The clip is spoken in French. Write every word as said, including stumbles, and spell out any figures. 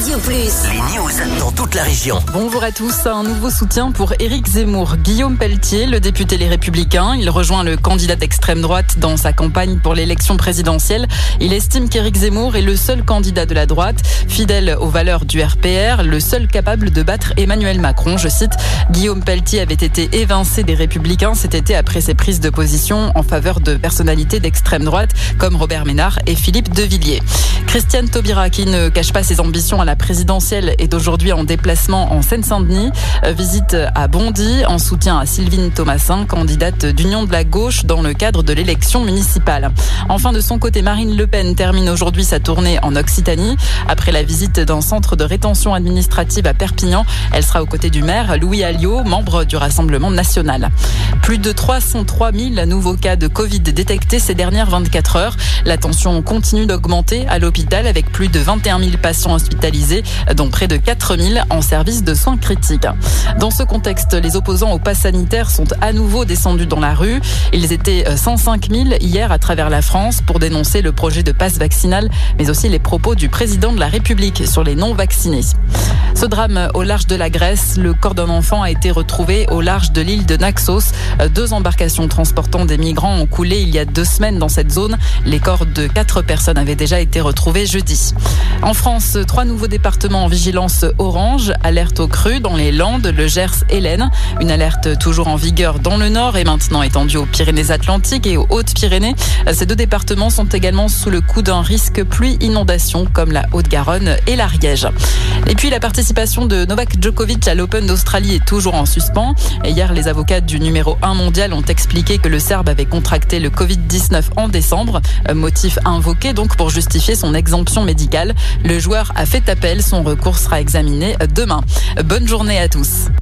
Radio Plus. Les news dans toute la région. Bonjour à tous. Un nouveau soutien pour Éric Zemmour. Guillaume Pelletier, le député Les Républicains, il rejoint le candidat d'extrême droite dans sa campagne pour l'élection présidentielle. Il estime qu'Éric Zemmour est le seul candidat de la droite, fidèle aux valeurs du R P R, le seul capable de battre Emmanuel Macron. Je cite, Guillaume Pelletier avait été évincé des Républicains cet été après ses prises de position en faveur de personnalités d'extrême droite comme Robert Ménard et Philippe de Villiers. Christiane Taubira, qui ne cache pas ses ambitions à la présidentielle, est aujourd'hui en déplacement en Seine-Saint-Denis. Visite à Bondy en soutien à Sylvine Thomasin, candidate d'Union de la gauche dans le cadre de l'élection municipale. Enfin, de son côté, Marine Le Pen termine aujourd'hui sa tournée en Occitanie. Après la visite d'un centre de rétention administrative à Perpignan, elle sera aux côtés du maire Louis Alliot, membre du Rassemblement national. Plus de trois cent trois mille nouveaux cas de Covid détectés ces dernières vingt-quatre heures. La tension continue d'augmenter à l'hôpital avec plus de vingt et un mille patients hospitalisés, dont près de quatre mille en service de soins critiques. Dans ce contexte, les opposants au pass sanitaire sont à nouveau descendus dans la rue. Ils étaient cent cinq mille hier à travers la France pour dénoncer le projet de passe vaccinal, mais aussi les propos du président de la République sur les non-vaccinés. Ce drame au large de la Grèce, le corps d'un enfant a été retrouvé au large de l'île de Naxos. Deux embarcations transportant des migrants ont coulé il y a deux semaines dans cette zone. Les corps de quatre personnes avaient déjà été retrouvés jeudi. En France, trois nouveaux départements en vigilance orange. Alerte aux crues dans les Landes, le Gers et l'Aisne. Une alerte toujours en vigueur dans le Nord et maintenant étendue aux Pyrénées-Atlantiques et aux Hautes-Pyrénées. Ces deux départements sont également sous le coup d'un risque pluie-inondation comme la Haute-Garonne et l'Ariège. Et puis la participation de Novak Djokovic à l'Open d'Australie est toujours en suspens. Et hier, les avocats du numéro un mondial ont expliqué que le Serbe avait contracté le covid dix-neuf en décembre. Motif invoqué donc pour justifier son exemption médicale. Le joueur a fait appel. Son recours sera examiné demain. Bonne journée à tous.